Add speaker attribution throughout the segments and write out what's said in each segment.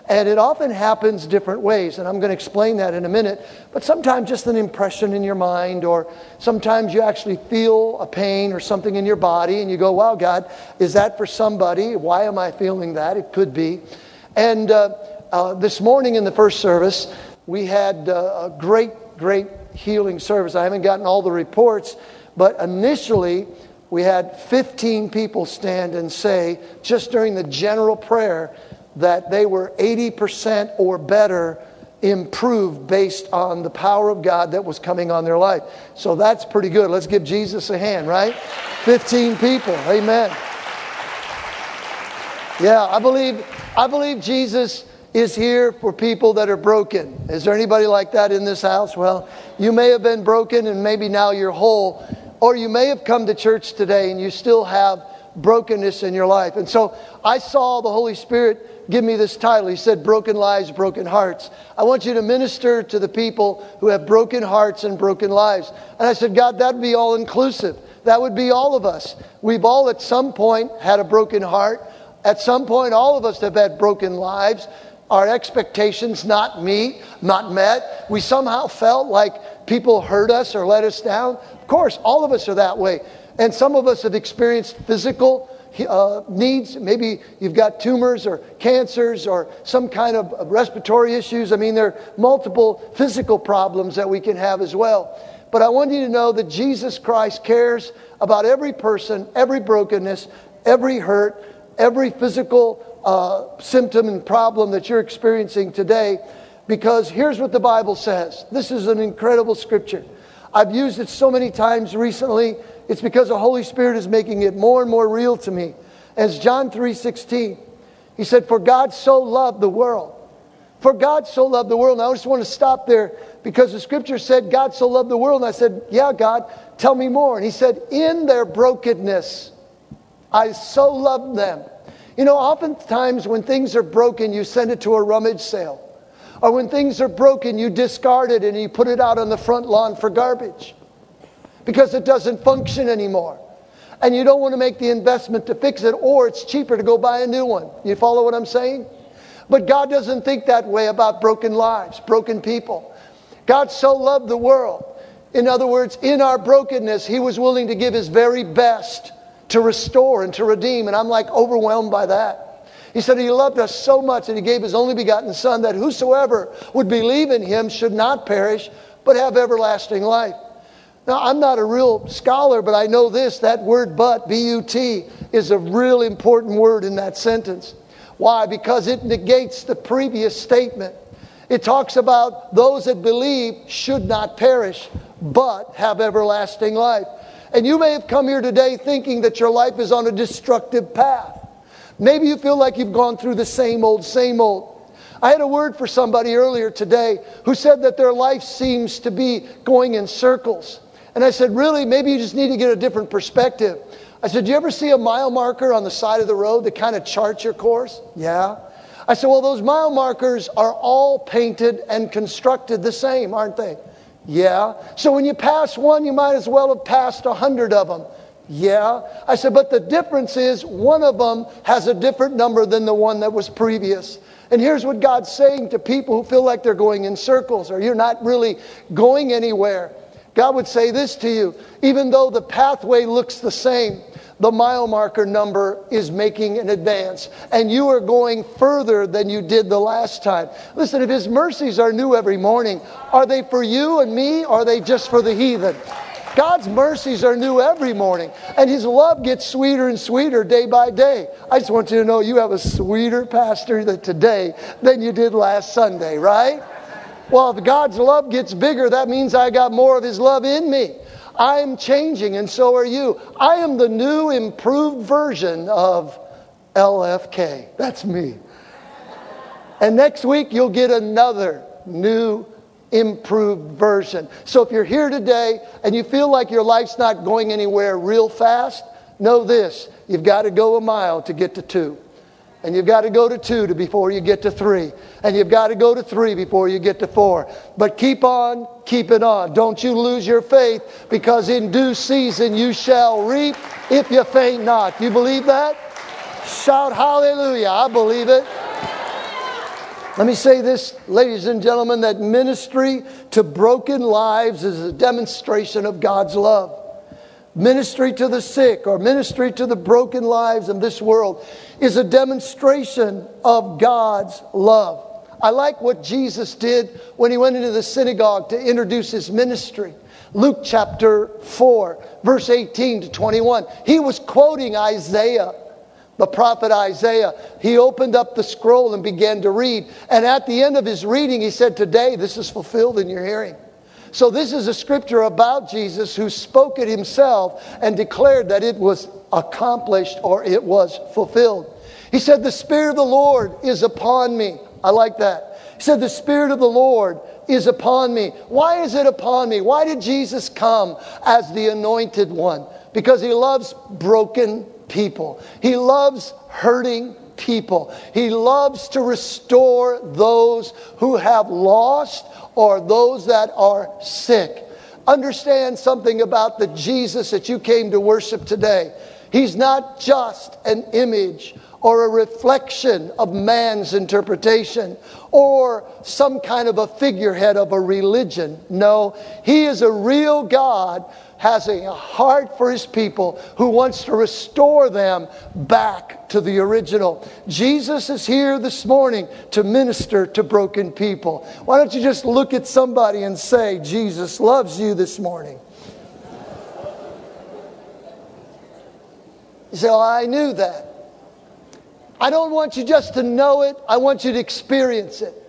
Speaker 1: And it often happens different ways, and I'm going to explain that in a minute. But sometimes just an impression in your mind, or sometimes you actually feel a pain or something in your body, and you go, wow, God, is that for somebody? Why am I feeling that? It could be. And this morning in the first service, we had a great healing service. I haven't gotten all the reports, but initially we had 15 people stand and say, just during the general prayer, that they were 80% or better improved based on the power of God that was coming on their life. So that's pretty good. Let's give Jesus a hand, right? 15 people. Amen. Yeah, I believe Jesus is here for people that are broken. Is there anybody like that in this house? Well, you may have been broken and maybe now you're whole. Or you may have come to church today and you still have brokenness in your life. And so I saw the Holy Spirit give me this title. He said, Broken Lives, Broken Hearts. I want you to minister to the people who have broken hearts and broken lives. And I said, God, that would be all inclusive. That would be all of us. We've all at some point had a broken heart. At some point, all of us have had broken lives. Our expectations not met. We somehow felt like people hurt us or let us down. Of course, all of us are that way. And some of us have experienced physical needs. Maybe you've got tumors or cancers or some kind of respiratory issues. I mean, there are multiple physical problems that we can have as well. But I want you to know that Jesus Christ cares about every person, every brokenness, every hurt, every physical symptom and problem that you're experiencing today. Because here's what the Bible says. This is an incredible scripture. I've used it so many times recently. It's because the Holy Spirit is making it more and more real to me. As John 3:16, he said, for God so loved the world. For God so loved the world. And I just want to stop there because the scripture said God so loved the world. And I said, yeah, God, tell me more. And he said, in their brokenness, I so loved them. You know, oftentimes when things are broken, you send it to a rummage sale. Or when things are broken, you discard it and you put it out on the front lawn for garbage. Because it doesn't function anymore. And you don't want to make the investment to fix it, or it's cheaper to go buy a new one. You follow what I'm saying? But God doesn't think that way about broken lives, broken people. God so loved the world. In other words, in our brokenness, He was willing to give His very best to restore and to redeem. And I'm like overwhelmed by that. He said He loved us so much that He gave His only begotten Son, that whosoever would believe in Him should not perish, but have everlasting life. Now, I'm not a real scholar, but I know this, that word but, B-U-T, is a real important word in that sentence. Why? Because it negates the previous statement. It talks about those that believe should not perish, but have everlasting life. And you may have come here today thinking that your life is on a destructive path. Maybe you feel like you've gone through the same old, same old. I had a word for somebody earlier today who said that their life seems to be going in circles. And I said, really, maybe you just need to get a different perspective. I said, do you ever see a mile marker on the side of the road that kind of charts your course? Yeah. I said, well, those mile markers are all painted and constructed the same, aren't they? Yeah. So when you pass one, you might as well have passed 100 of them. Yeah. I said, but the difference is one of them has a different number than the one that was previous. And here's what God's saying to people who feel like they're going in circles or you're not really going anywhere. God would say this to you, even though the pathway looks the same, the mile marker number is making an advance. And you are going further than you did the last time. Listen, if His mercies are new every morning, are they for you and me, or are they just for the heathen? God's mercies are new every morning. And His love gets sweeter and sweeter day by day. I just want you to know you have a sweeter pastor today than you did last Sunday, right? Well, if God's love gets bigger, that means I got more of His love in me. I'm changing, and so are you. I am the new, improved version of LFK. That's me. And next week, you'll get another new, improved version. So if you're here today and you feel like your life's not going anywhere real fast, know this. You've got to go a mile to get to 2. And you've got to go to 2 before you get to 3. And you've got to go to 3 before you get to 4. But keep on, keep it on. Don't you lose your faith, because in due season you shall reap if you faint not. You believe that? Shout hallelujah. I believe it. Let me say this, ladies and gentlemen, that ministry to broken lives is a demonstration of God's love. Ministry to the sick or ministry to the broken lives of this world is a demonstration of God's love. I like what Jesus did when he went into the synagogue to introduce his ministry. Luke chapter 4, verse 18 to 21. He was quoting Isaiah, the prophet Isaiah. He opened up the scroll and began to read. And at the end of his reading, he said, "Today this is fulfilled in your hearing." So this is a scripture about Jesus who spoke it himself and declared that it was accomplished or it was fulfilled. He said, "The Spirit of the Lord is upon me." I like that. He said, "The Spirit of the Lord is upon me." Why is it upon me? Why did Jesus come as the anointed one? Because he loves broken people. He loves hurting people. He loves to restore those who have lost or those that are sick. Understand something about the Jesus that you came to worship today. He's not just an image or a reflection of man's interpretation or some kind of a figurehead of a religion. No, he is a real God, has a heart for his people who wants to restore them back to the original. Jesus is here this morning to minister to broken people. Why don't you just look at somebody and say, "Jesus loves you this morning." You say, "Oh, I knew that." I don't want you just to know it. I want you to experience it.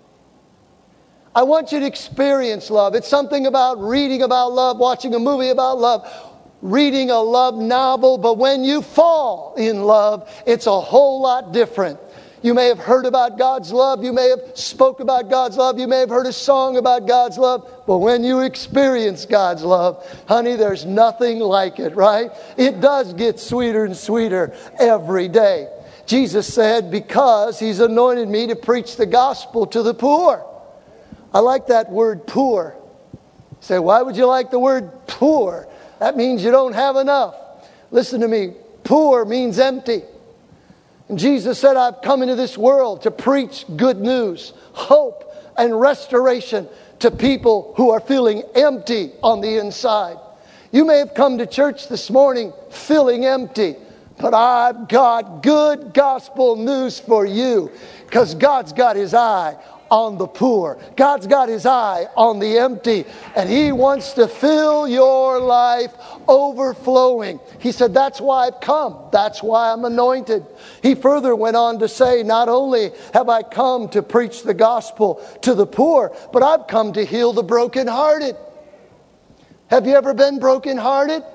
Speaker 1: I want you to experience love. It's something about reading about love, watching a movie about love, reading a love novel. But when you fall in love, it's a whole lot different. You may have heard about God's love. You may have spoke about God's love. You may have heard a song about God's love. But when you experience God's love, honey, there's nothing like it, right? It does get sweeter and sweeter every day. Jesus said, "Because he's anointed me to preach the gospel to the poor." I like that word poor. You say, why would you like the word poor? That means you don't have enough. Listen to me. Poor means empty. And Jesus said, "I've come into this world to preach good news, hope, and restoration to people who are feeling empty on the inside." You may have come to church this morning feeling empty. But I've got good gospel news for you, because God's got his eye on the poor. God's got his eye on the empty, and he wants to fill your life overflowing. He said, "That's why I've come. That's why I'm anointed." He further went on to say, "Not only have I come to preach the gospel to the poor, but I've come to heal the brokenhearted." Have you ever been brokenhearted?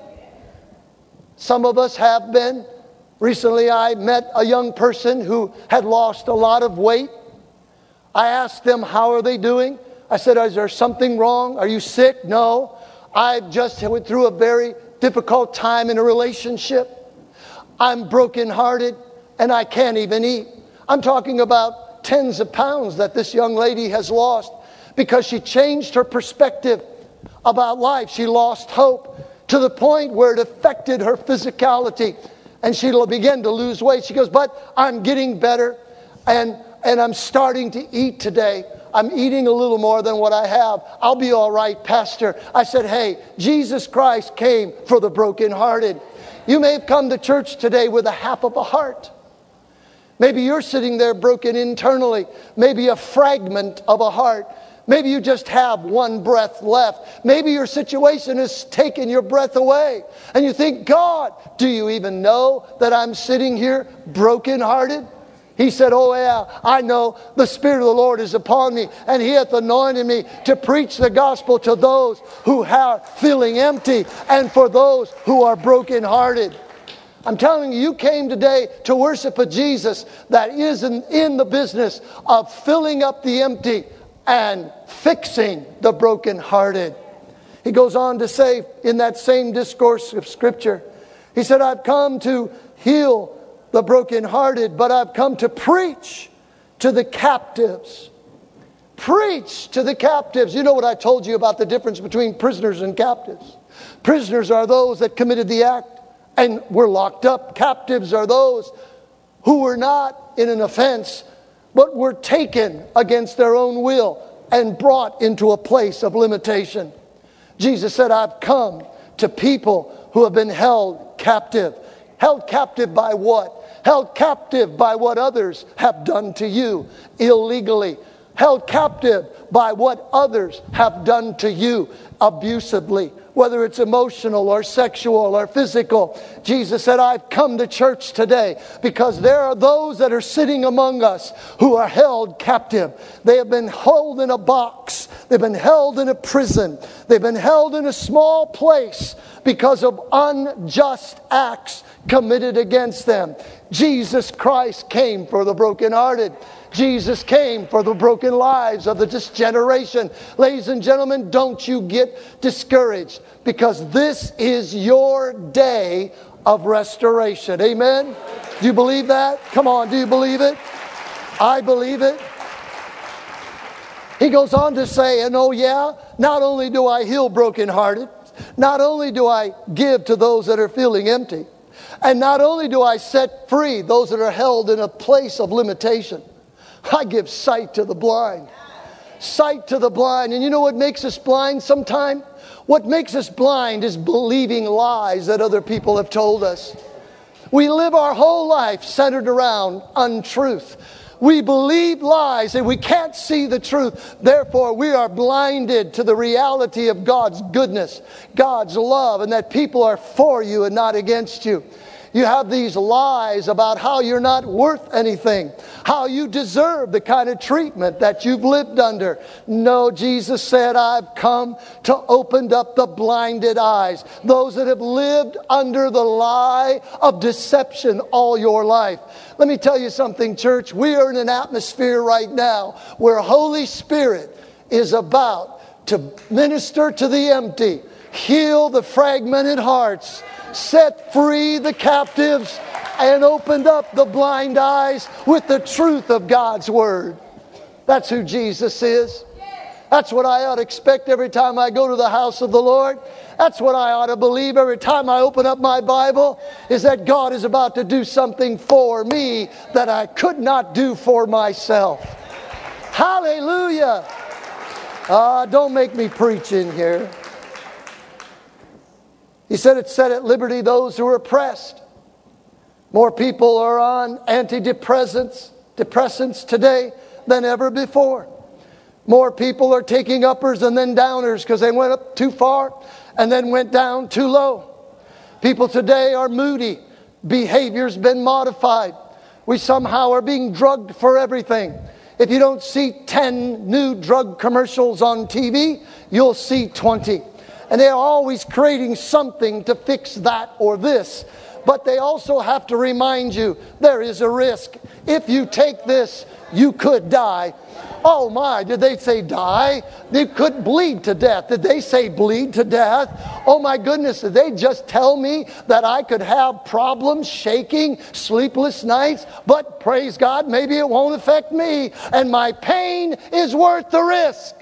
Speaker 1: Some of us have been. Recently, I met a young person who had lost a lot of weight. I asked them, "How are they doing?" I said, "Is there something wrong? Are you sick?" "No, I just went through a very difficult time in a relationship. I'm brokenhearted and I can't even eat." I'm talking about tens of pounds that this young lady has lost because she changed her perspective about life. She lost hope to the point where it affected her physicality, and she began to lose weight. She goes, "But I'm getting better, and I'm starting to eat today. I'm eating a little more than what I have. I'll be all right, Pastor." I said, "Hey, Jesus Christ came for the brokenhearted." You may have come to church today with a half of a heart. Maybe you're sitting there broken internally. Maybe a fragment of a heart. Maybe you just have one breath left. Maybe your situation has taken your breath away. And you think, "God, do you even know that I'm sitting here brokenhearted?" He said, "Oh yeah, I know. The Spirit of the Lord is upon me, and he hath anointed me to preach the gospel to those who are feeling empty and for those who are brokenhearted." I'm telling you, you came today to worship a Jesus that is in the business of filling up the empty and fixing the brokenhearted. He goes on to say in that same discourse of Scripture, he said, "I've come to heal the brokenhearted, but I've come to preach to the captives." Preach to the captives. You know what I told you about the difference between prisoners and captives. Prisoners are those that committed the act and were locked up. Captives are those who were not in an offense, but were taken against their own will and brought into a place of limitation. Jesus said, I've come to people who have been held captive. Held captive by what? Held captive by what others have done to you illegally. Held captive by what others have done to you abusively, whether it's emotional or sexual or physical. Jesus said, I've come to church today because there are those that are sitting among us who are held captive. They have been held in a box. They've been held in a prison. They've been held in a small place because of unjust acts committed against them. Jesus Christ came for the brokenhearted. Jesus came for the broken lives of this generation. Ladies and gentlemen, don't you get discouraged, because this is your day of restoration. Amen? Do you believe that? Come on, do you believe it? I believe it. He goes on to say, and oh yeah, not only do I heal brokenhearted, not only do I give to those that are feeling empty, and not only do I set free those that are held in a place of limitation, I give sight to the blind. Sight to the blind. And you know what makes us blind sometimes? What makes us blind is believing lies that other people have told us. We live our whole life centered around untruth. We believe lies and we can't see the truth. Therefore, we are blinded to the reality of God's goodness, God's love, and that people are for you and not against you. You have these lies about how you're not worth anything, how you deserve the kind of treatment that you've lived under. No, Jesus said, I've come to open up the blinded eyes. Those that have lived under the lie of deception all your life. Let me tell you something, church. We are in an atmosphere right now where Holy Spirit is about to minister to the empty, heal the fragmented hearts, set free the captives, and opened up the blind eyes with the truth of God's Word. That's who Jesus is. That's what I ought to expect every time I go to the house of the Lord. That's what I ought to believe every time I open up my Bible, is that God is about to do something for me that I could not do for myself. Hallelujah! Don't make me preach in here. He said it set at liberty those who are oppressed. More people are on antidepressants today than ever before. More people are taking uppers and then downers because they went up too far and then went down too low. People today are moody. Behavior's been modified. We somehow are being drugged for everything. If you don't see 10 new drug commercials on TV, you'll see 20. And they're always creating something to fix that or this. But they also have to remind you there is a risk. If you take this, you could die. Oh my, did they say die? They could bleed to death. Did they say bleed to death? Oh my goodness, did they just tell me that I could have problems, shaking, sleepless nights? But praise God, maybe it won't affect me. And my pain is worth the risk.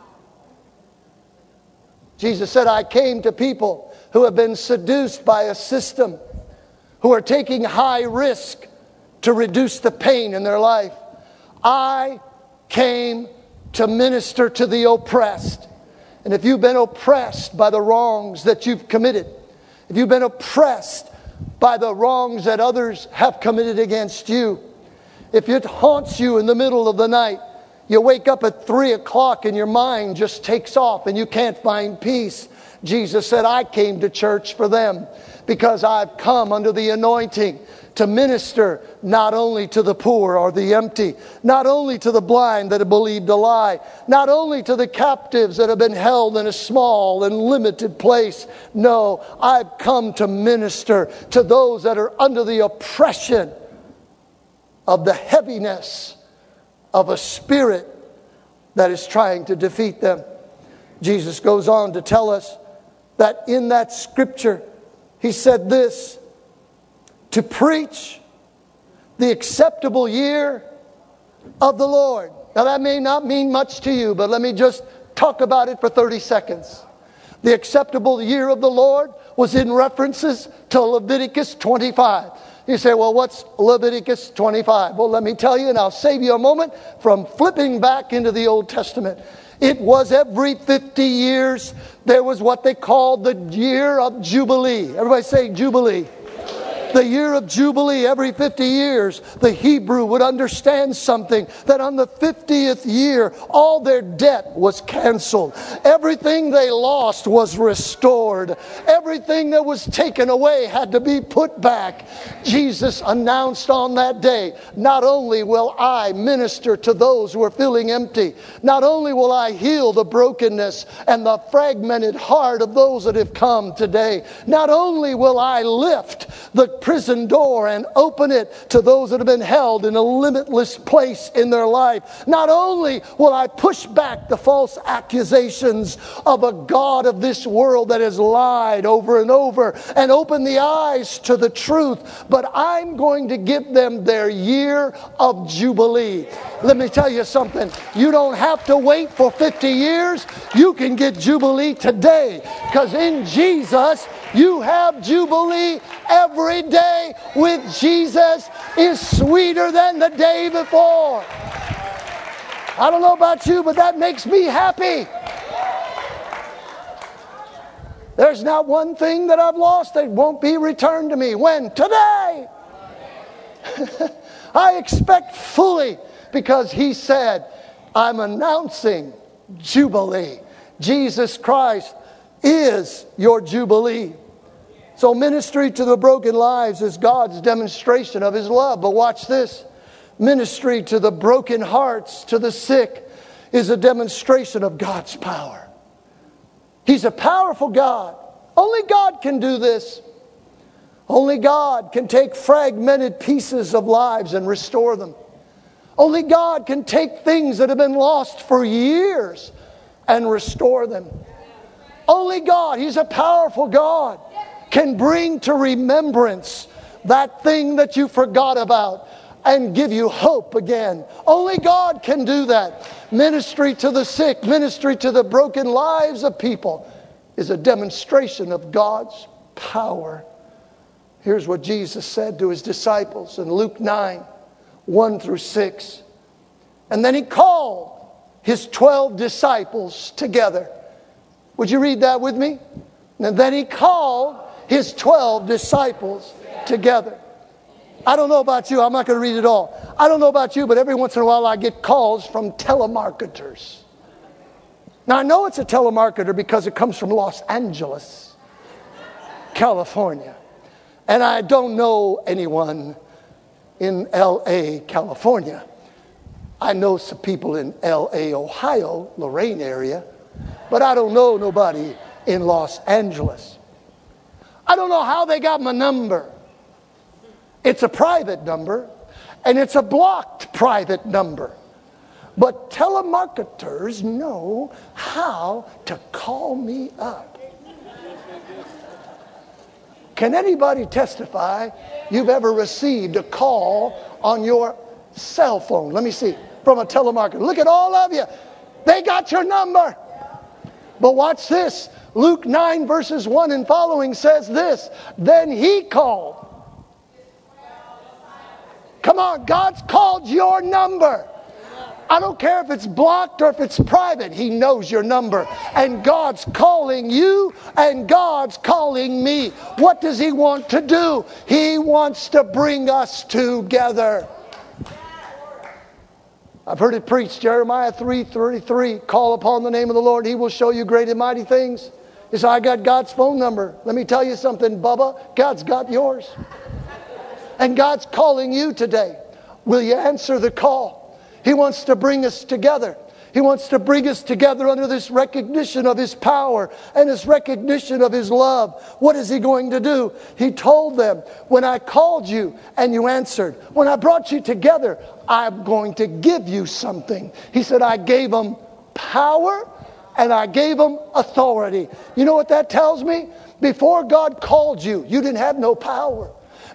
Speaker 1: Jesus said, I came to people who have been seduced by a system, who are taking high risk to reduce the pain in their life. I came to minister to the oppressed. And if you've been oppressed by the wrongs that you've committed, if you've been oppressed by the wrongs that others have committed against you, if it haunts you in the middle of the night, you wake up at 3 o'clock and your mind just takes off and you can't find peace. Jesus said, I came to church for them because I've come under the anointing to minister not only to the poor or the empty, not only to the blind that have believed a lie, not only to the captives that have been held in a small and limited place. No, I've come to minister to those that are under the oppression of the heaviness of a spirit that is trying to defeat them. Jesus goes on to tell us that in that scripture, he said this, to preach the acceptable year of the Lord. Now that may not mean much to you, but let me just talk about it for 30 seconds. the acceptable year of the Lord was in references to Leviticus 25. You say, well, what's Leviticus 25? Well, let me tell you, and I'll save you a moment from flipping back into the Old Testament. It was every 50 years, there was what they called the year of Jubilee. Everybody say Jubilee. The year of Jubilee, every 50 years, the Hebrew would understand something, that on the 50th year, all their debt was canceled. Everything they lost was restored. Everything that was taken away had to be put back. Jesus announced on that day, not only will I minister to those who are feeling empty, not only will I heal the brokenness and the fragmented heart of those that have come today, not only will I lift the prison door and open it to those that have been held in a limitless place in their life. Not only will I push back the false accusations of a God of this world that has lied over and over and open the eyes to the truth, but I'm going to give them their year of Jubilee. Let me tell you something. You don't have to wait for 50 years. You can get Jubilee today, because in Jesus you have Jubilee. Every day with Jesus is sweeter than the day before. I don't know about you, but that makes me happy. There's not one thing that I've lost that won't be returned to me. When? Today. I expect fully, because He said, I'm announcing Jubilee. Jesus Christ is your Jubilee. So ministry to the broken lives is God's demonstration of His love. But watch this. Ministry to the broken hearts, to the sick, is a demonstration of God's power. He's a powerful God. Only God can do this. Only God can take fragmented pieces of lives and restore them. Only God can take things that have been lost for years and restore them. Only God, He's a powerful God, can bring to remembrance that thing that you forgot about and give you hope again. Only God can do that. Ministry to the sick, ministry to the broken lives of people is a demonstration of God's power. Here's what Jesus said to His disciples in Luke 9, 1 through 6. And then He called His 12 disciples together. Would you read that with me? And then He called His 12 disciples together. I don't know about you. I'm not going to read it all. I don't know about you, but every once in a while I get calls from telemarketers. Now I know it's a telemarketer because it comes from Los Angeles, California. And I don't know anyone in L.A., California. I know some people in L.A., Ohio, Lorain area, but I don't know nobody in Los Angeles. I don't know how they got my number. It's a private number, and it's a blocked private number. But telemarketers know how to call me up. Can anybody testify you've ever received a call on your cell phone? Let me see. From a telemarketer. Look at all of you. They got your number. But watch this. Luke 9 verses 1 and following says this. Then He called. Come on, God's called your number. I don't care if it's blocked or if it's private. He knows your number. And God's calling you and God's calling me. What does He want to do? He wants to bring us together. I've heard it preached, Jeremiah 3:33. Call upon the name of the Lord. He will show you great and mighty things. He said, I got God's phone number. Let me tell you something, Bubba. God's got yours. And God's calling you today. Will you answer the call? He wants to bring us together. He wants to bring us together under this recognition of His power and this recognition of His love. What is He going to do? He told them, when I called you and you answered, when I brought you together, I'm going to give you something. He said, I gave them power and I gave them authority. You know what that tells me? Before God called you, you didn't have no power.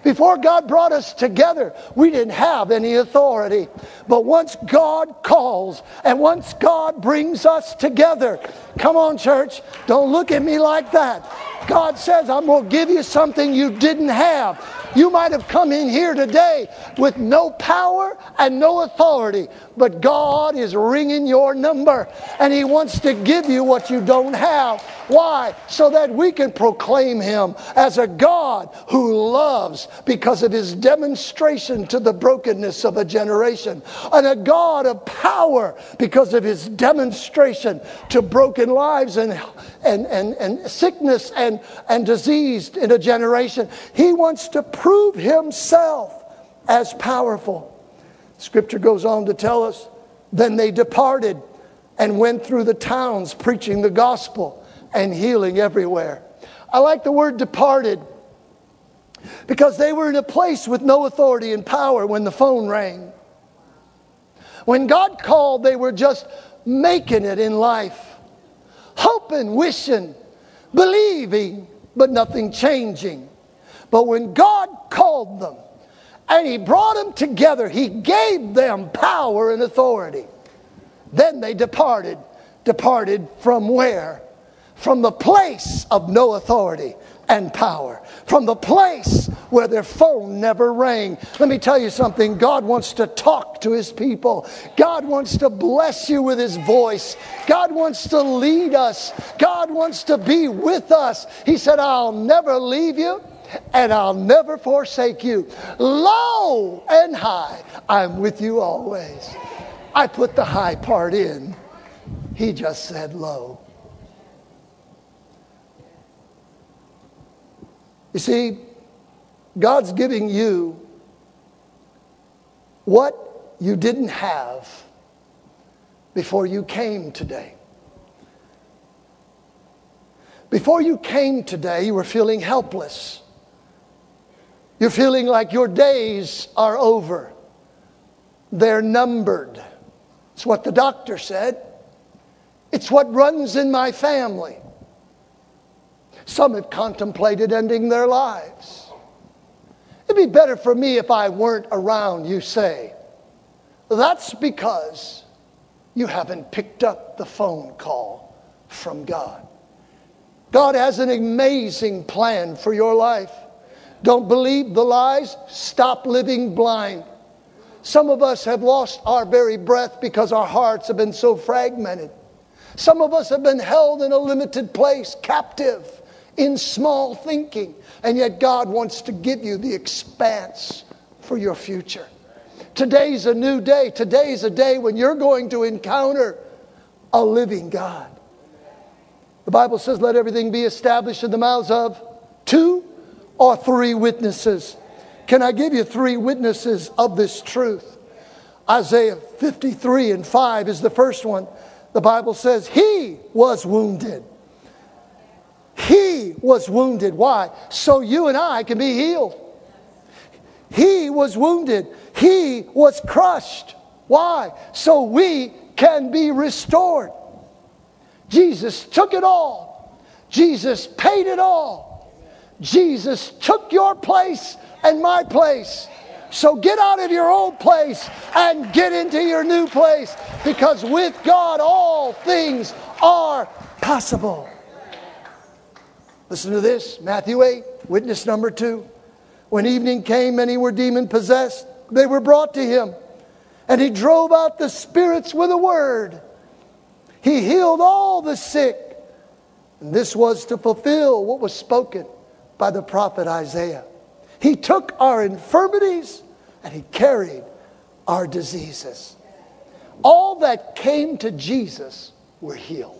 Speaker 1: Before God brought us together, we didn't have any authority. But once God calls and once God brings us together, come on, church, don't look at me like that. God says, I'm going to give you something you didn't have. You might have come in here today with no power and no authority, but God is ringing your number and He wants to give you what you don't have. Why? So that we can proclaim Him as a God who loves because of His demonstration to the brokenness of a generation, and a God of power because of His demonstration to broken lives and sickness and disease in a generation. He wants to prove Himself as powerful. Scripture goes on to tell us, then they departed and went through the towns preaching the gospel and healing everywhere. I like the word departed because they were in a place with no authority and power when the phone rang. When God called, they were just making it in life. Hoping, wishing, believing, but nothing changing. But when God called them and He brought them together, He gave them power and authority. Then they departed. Departed from where? From the place of no authority and power. From the place where their phone never rang. Let me tell you something. God wants to talk to His people. God wants to bless you with His voice. God wants to lead us. God wants to be with us. He said, I'll never leave you and I'll never forsake you. Low and high, I'm with you always. I put the high part in. He just said low. You see, God's giving you what you didn't have before you came today. Before you came today, you were feeling helpless. You're feeling like your days are over. They're numbered. It's what the doctor said. It's what runs in my family. Some have contemplated ending their lives. It'd be better for me if I weren't around, you say. That's because you haven't picked up the phone call from God. God has an amazing plan for your life. Don't believe the lies. Stop living blind. Some of us have lost our very breath because our hearts have been so fragmented. Some of us have been held in a limited place, captive in small thinking. And yet God wants to give you the expanse for your future. Today's a new day. Today's a day when you're going to encounter a living God. The Bible says, let everything be established in the mouths of 2 or 3 witnesses. Can I give you 3 witnesses of this truth? Isaiah 53:5 is the first one. The Bible says, He was wounded. He was wounded. Why? So you and I can be healed. He was wounded. He was crushed. Why? So we can be restored. Jesus took it all. Jesus paid it all. Jesus took your place and my place. So get out of your old place and get into your new place, because with God all things are possible. Listen to this, Matthew 8, witness number 2. When evening came, many were demon-possessed. They were brought to Him, and He drove out the spirits with a word. He healed all the sick. And this was to fulfill what was spoken by the prophet Isaiah. He took our infirmities and He carried our diseases. All that came to Jesus were healed.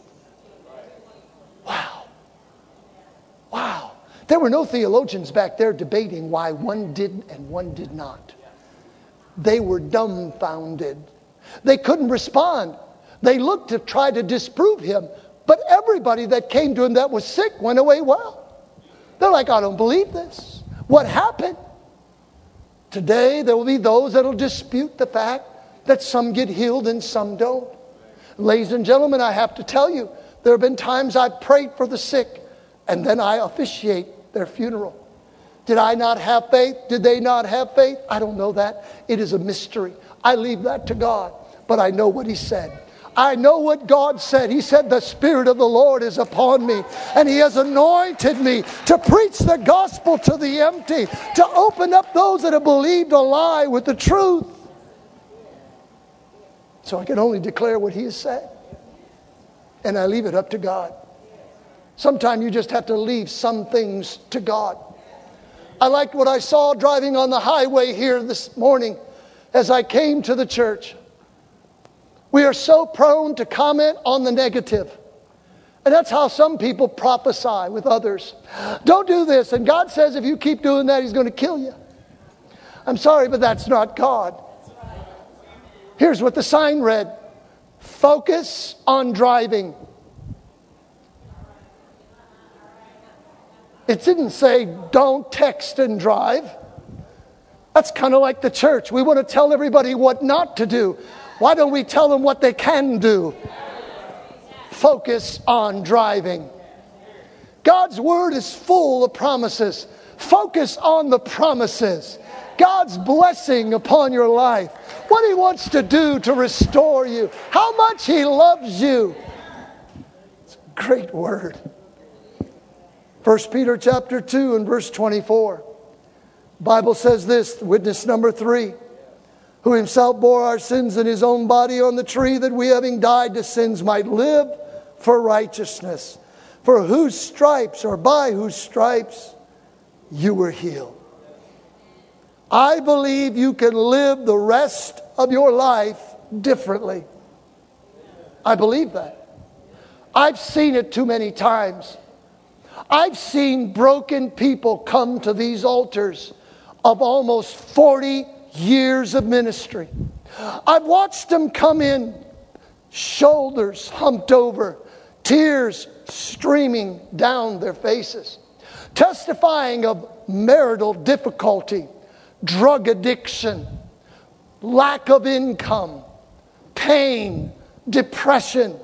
Speaker 1: Wow. Wow. There were no theologians back there debating why one did and one did not. They were dumbfounded. They couldn't respond. They looked to try to disprove Him. But everybody that came to Him that was sick went away well. They're like, I don't believe this. What happened? Today there will be those that will dispute the fact that some get healed and some don't. Ladies and gentlemen, I have to tell you, there have been times I've prayed for the sick and then I officiate their funeral. Did I not have faith? Did they not have faith? I don't know that. It is a mystery. I leave that to God. But I know what He said. I know what God said. He said, the Spirit of the Lord is upon me, and He has anointed me to preach the gospel to the empty, to open up those that have believed a lie with the truth. So I can only declare what He has said. And I leave it up to God. Sometimes you just have to leave some things to God. I liked what I saw driving on the highway here this morning as I came to the church. We are so prone to comment on the negative. And that's how some people prophesy with others. Don't do this. And God says if you keep doing that, He's going to kill you. I'm sorry, but that's not God. Here's what the sign read. Focus on driving. It didn't say, don't text and drive. That's kind of like the church. We want to tell everybody what not to do. Why don't we tell them what they can do? Focus on driving. God's Word is full of promises. Focus on the promises. God's blessing upon your life. What He wants to do to restore you. How much He loves you. It's a great word. 1 Peter chapter 2 and verse 24. The Bible says this, witness number 3. Who Himself bore our sins in His own body on the tree, that we, having died to sins, might live for righteousness. For whose stripes, or by whose stripes, you were healed. I believe you can live the rest of your life differently. I believe that. I've seen it too many times. I've seen broken people come to these altars of almost 40 years of ministry. I've watched them come in, shoulders humped over, tears streaming down their faces, testifying of marital difficulty, drug addiction, lack of income, pain, depression,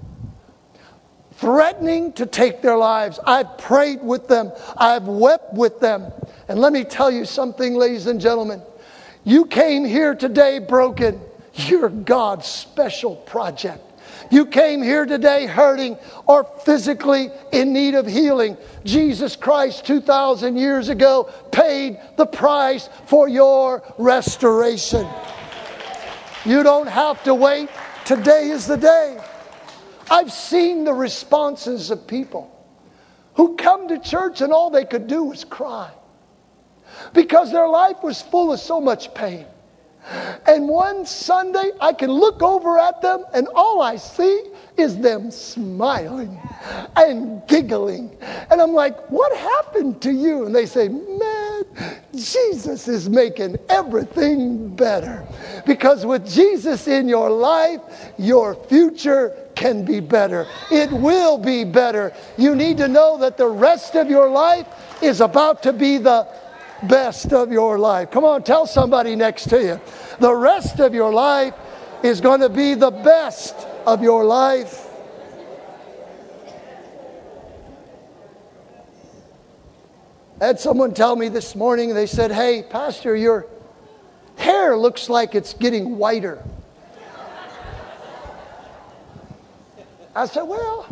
Speaker 1: threatening to take their lives. I've prayed with them. I've wept with them. And let me tell you something, ladies and gentlemen. You came here today broken. You're God's special project. You came here today hurting or physically in need of healing. Jesus Christ 2,000 years ago paid the price for your restoration. You don't have to wait. Today is the day. I've seen the responses of people who come to church and all they could do was cry because their life was full of so much pain. And one Sunday I can look over at them and all I see is them smiling and giggling. And I'm like, what happened to you? And they say, man, Jesus is making everything better. Because with Jesus in your life, your future can be better. It will be better. You need to know that the rest of your life is about to be the best of your life. Come on, tell somebody next to you. The rest of your life is going to be the best of your life. I had someone tell me this morning, they said, hey, Pastor, your hair looks like it's getting whiter. I said, well,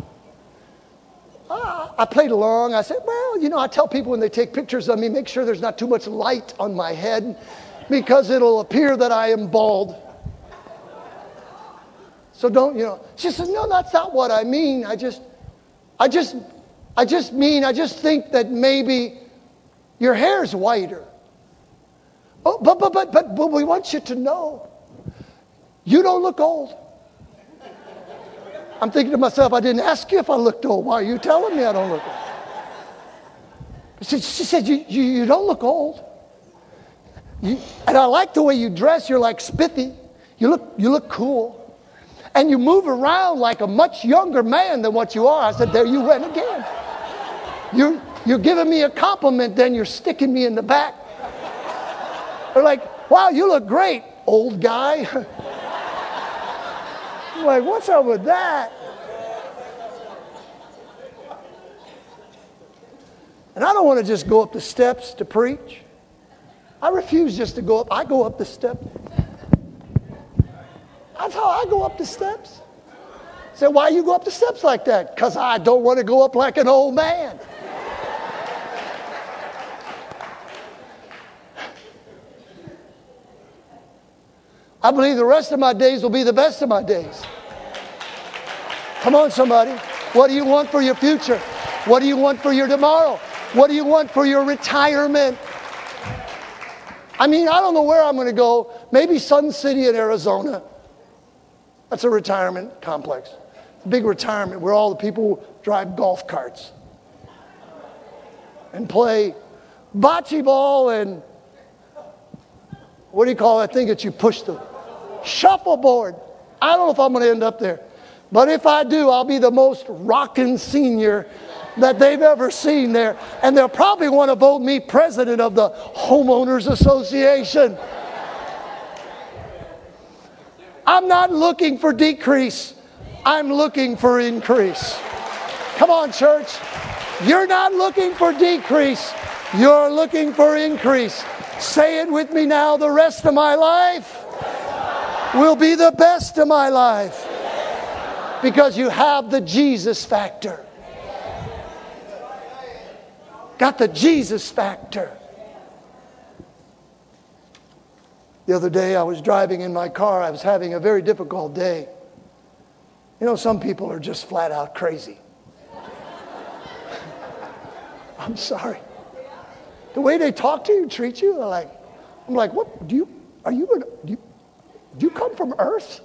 Speaker 1: I played along. I said, well, you know, I tell people when they take pictures of me, make sure there's not too much light on my head because it'll appear that I am bald. So don't, you know. She said, no, that's not what I mean. I just think that maybe your hair's whiter. Oh, but we want you to know, you don't look old. I'm thinking to myself, I didn't ask you if I looked old. Why are you telling me I don't look old? She said, you don't look old. And I like the way you dress. You're like spiffy. You look cool. And you move around like a much younger man than what you are. I said, there you went again. You're giving me a compliment, then you're sticking me in the back. They're like, wow, you look great, old guy. I'm like, what's up with that? And I don't want to just go up the steps to preach. I refuse just to go up. I go up the steps. That's how I go up the steps. Say, why you go up the steps like that? Because I don't want to go up like an old man. I believe the rest of my days will be the best of my days. Come on, somebody. What do you want for your future? What do you want for your tomorrow? What do you want for your retirement? I mean, I don't know where I'm going to go. Maybe Sun City in Arizona. That's a retirement complex. It's a big retirement where all the people drive golf carts and play bocce ball and what do you call that thing that you push the shuffleboard? I don't know if I'm going to end up there. But if I do, I'll be the most rockin' senior that they've ever seen there. And they'll probably want to vote me president of the Homeowners Association. I'm not looking for decrease. I'm looking for increase. Come on, church. You're not looking for decrease. You're looking for increase. Say it with me now. The rest of my life will be the best of my life. Because you have the Jesus factor. Got the Jesus factor. The other day I was driving in my car. I was having a very difficult day. You know, some people are just flat out crazy. I'm sorry. The way they talk to you, treat you, I'm like, what? Do you come from Earth?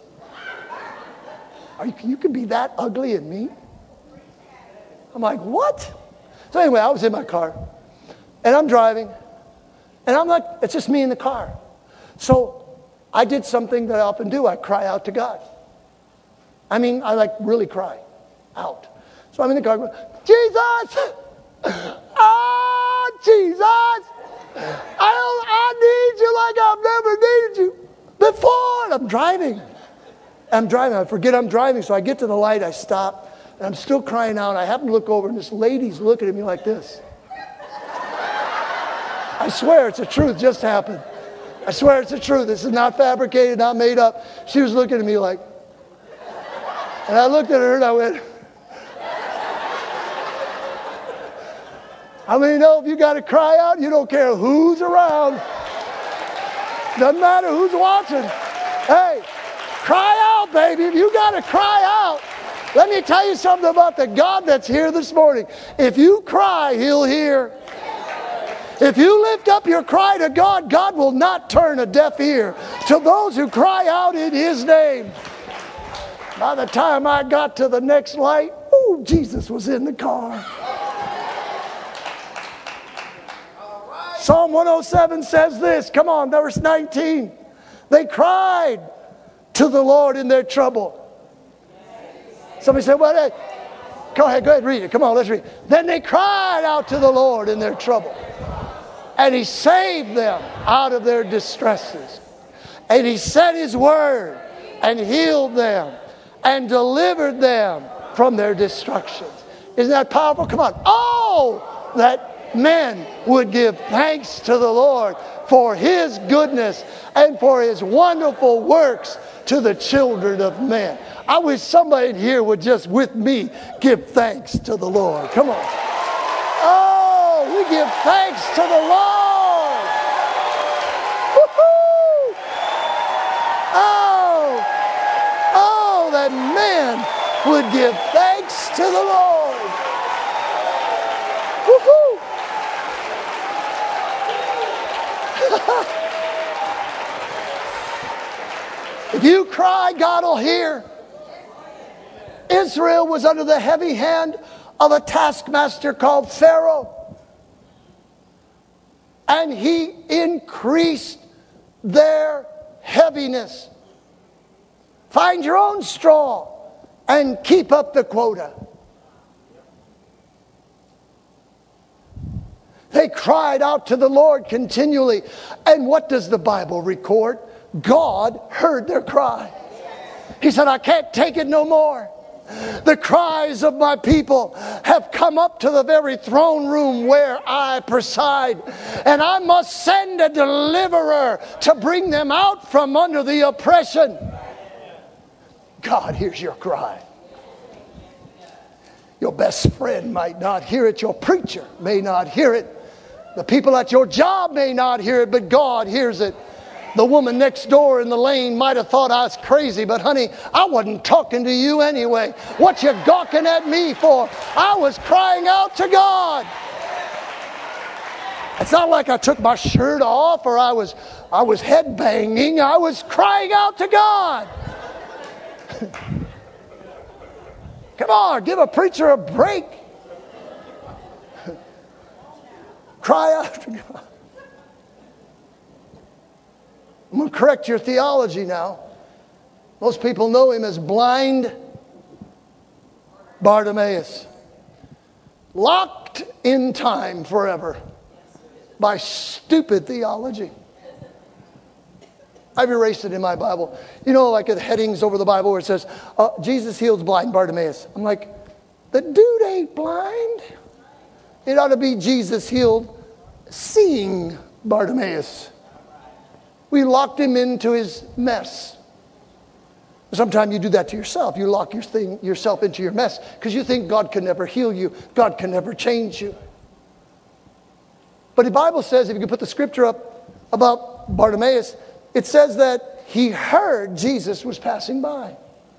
Speaker 1: You could be that ugly and mean? I'm like, what? So anyway, I was in my car, and I'm driving, and I'm like, it's just me in the car. So I did something that I often do. I cry out to God. I mean, I really cry out. So I'm in the car going, Jesus! Oh, Jesus! I need you like I've never needed you before. And I'm driving. I forget I'm driving, so I get to the light, I stop, and I'm still crying out. I happen to look over, and this lady's looking at me like this. I swear it's the truth, just happened. I swear it's the truth. This is not fabricated, not made up. She was looking at me like, and I looked at her and I went, how many know if you got to cry out, you don't care who's around. Doesn't matter who's watching. Hey, cry out, baby. If you got to cry out. Let me tell you something about the God that's here this morning. If you cry, He'll hear. If you lift up your cry to God, God will not turn a deaf ear to those who cry out in His name. By the time I got to the next light, Jesus was in the car. Psalm 107 says this. Come on, verse 19. They cried to the Lord in their trouble. Somebody said, well, go ahead, read it. Come on, let's read it. Then they cried out to the Lord in their trouble. And He saved them out of their distresses. And He sent His word and healed them and delivered them from their destructions. Isn't that powerful? Come on. Oh, that men would give thanks to the Lord for His goodness and for His wonderful works to the children of men. I wish somebody here would just with me give thanks to the Lord. Come on. Oh, we give thanks to the Lord. Woo-hoo. Oh, that men would give thanks to the Lord. Woo-hoo. If you cry, God will hear. Israel was under the heavy hand of a taskmaster called Pharaoh. And he increased their heaviness. Find your own straw and keep up the quota. They cried out to the Lord continually. And what does the Bible record? God heard their cry. He said, I can't take it no more. The cries of my people have come up to the very throne room where I preside. And I must send a deliverer to bring them out from under the oppression. God hears your cry. Your best friend might not hear it. Your preacher may not hear it. The people at your job may not hear it, but God hears it. The woman next door in the lane might have thought I was crazy, but honey, I wasn't talking to you anyway. What you gawking at me for? I was crying out to God. It's not like I took my shirt off or I was headbanging. I was crying out to God. Come on, give a preacher a break. Cry out to God. I'm going to correct your theology now. Most people know him as blind Bartimaeus. Locked in time forever by stupid theology. I've erased it in my Bible. You know, like the headings over the Bible where it says, Jesus heals blind Bartimaeus. I'm like, the dude ain't blind. It ought to be Jesus healed seeing Bartimaeus. We locked him into his mess. Sometimes you do that to yourself. You lock yourself into your mess because you think God can never heal you. God can never change you. But the Bible says, if you can put the scripture up about Bartimaeus, it says that he heard Jesus was passing by.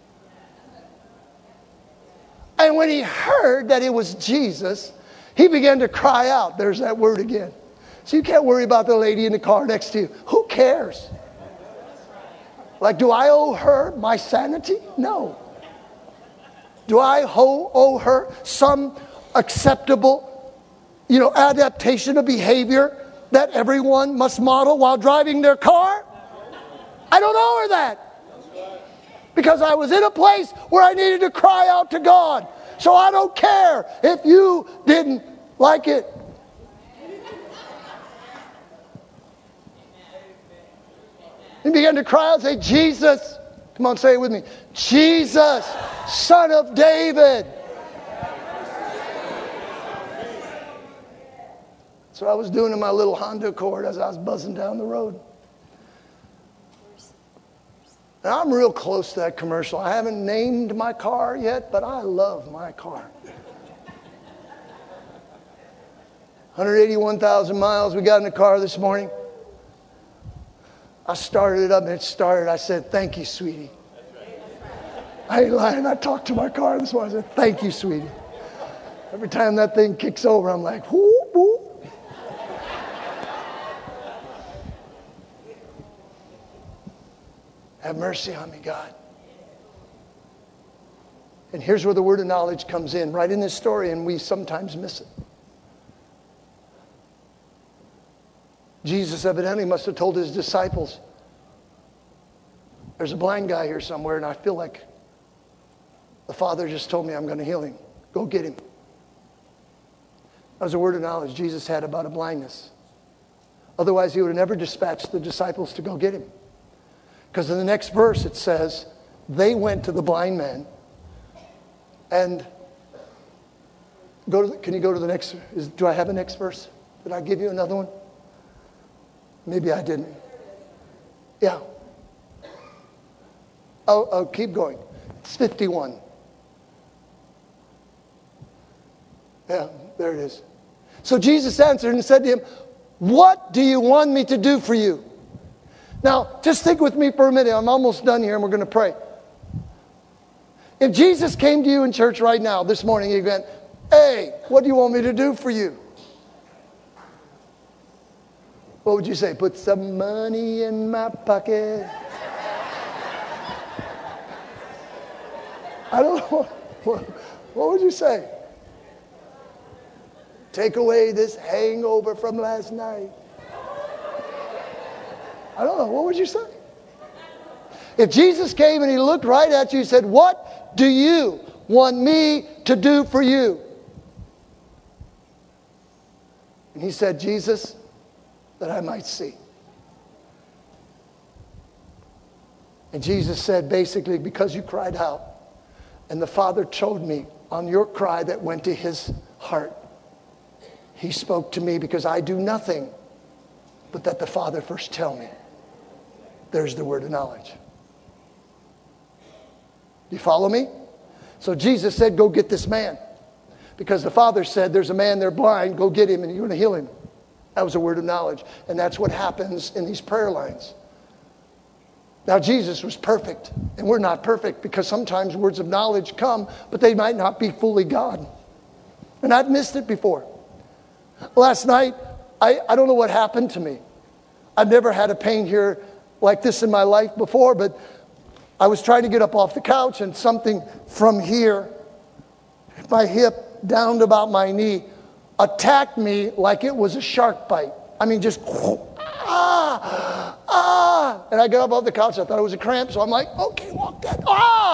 Speaker 1: And when he heard that it was Jesus, he began to cry out. There's that word again. So you can't worry about the lady in the car next to you. Who cares? Like, do I owe her my sanity? No. Do I owe her some acceptable, adaptation of behavior that everyone must model while driving their car? I don't owe her that. Because I was in a place where I needed to cry out to God. So I don't care if you didn't like it. He began to cry out and say, Jesus, come on, say it with me. Jesus, Son of David. That's what I was doing in my little Honda Accord as I was buzzing down the road. Now, I'm real close to that commercial. I haven't named my car yet, but I love my car. 181,000 miles we got in the car this morning. I started it up and it started. I said, thank you, sweetie. I ain't lying. I talked to my car this morning. I said, thank you, sweetie. Every time that thing kicks over, I'm like, whoop, whoop. Have mercy on me, God. And here's where the word of knowledge comes in, right in this story, and we sometimes miss it. Jesus evidently must have told his disciples, there's a blind guy here somewhere, and I feel like the Father just told me I'm going to heal him. Go get him. That was a word of knowledge Jesus had about a blindness. Otherwise, he would have never dispatched the disciples to go get him. Because in the next verse it says, they went to the blind man and can you go to the next, do I have a next verse? Did I give you another one? Maybe I didn't. Yeah. Oh, keep going. It's 51. Yeah, there it is. So Jesus answered and said to him, what do you want me to do for you? Now, just think with me for a minute. I'm almost done here and we're going to pray. If Jesus came to you in church right now, this morning, he went, hey, what do you want me to do for you? What would you say? Put some money in my pocket. I don't know. What would you say? Take away this hangover from last night. I don't know. What would you say? If Jesus came and he looked right at you and said, what do you want me to do for you? And he said, Jesus, that I might see. And Jesus said, basically, because you cried out And the Father told me on your cry that went to his heart. He spoke to me because I do nothing but that the Father first tell me. There's the word of knowledge. Do you follow me? So Jesus said, go get this man. Because the Father said, there's a man there blind, go get him and you're going to heal him. That was a word of knowledge. And that's what happens in these prayer lines. Now, Jesus was perfect, and we're not perfect because sometimes words of knowledge come, but they might not be fully God. And I've missed it before. Last night, I don't know what happened to me. I've never had a pain here like this in my life before, but I was trying to get up off the couch, and something from here, my hip down to about my knee, attacked me like it was a shark bite. I mean, just and I got up off the couch. I thought it was a cramp, so I'm like, okay, walk that.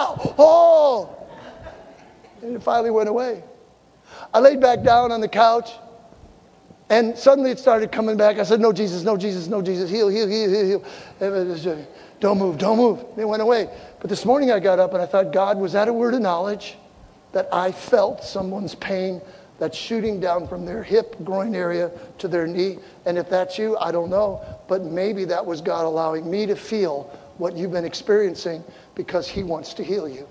Speaker 1: And it finally went away. I laid back down on the couch, and suddenly it started coming back. I said, no, Jesus, no, Jesus, no, Jesus. Heal, heal, heal, heal, heal. Don't move, don't move. And it went away. But this morning I got up and I thought, God, was that a word of knowledge that I felt someone's pain that's shooting down from their hip, groin area to their knee? And if that's you, I don't know. But maybe that was God allowing me to feel what you've been experiencing because he wants to heal you.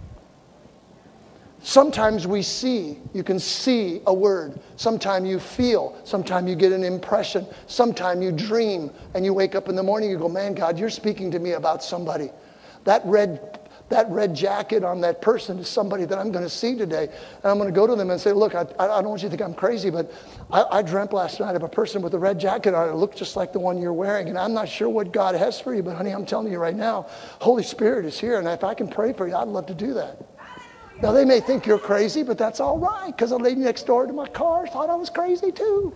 Speaker 1: Sometimes you can see a word. Sometimes you feel. Sometimes you get an impression. Sometimes you dream and you wake up in the morning, you go, man, God, you're speaking to me about somebody. That red jacket on that person is somebody that I'm going to see today. And I'm going to go to them and say, look, I don't want you to think I'm crazy, but I dreamt last night of a person with a red jacket on it. It looked just like the one you're wearing. And I'm not sure what God has for you, but honey, I'm telling you right now, Holy Spirit is here. And if I can pray for you, I'd love to do that. Now, they may think you're crazy, but that's all right, because a lady next door to my car thought I was crazy too.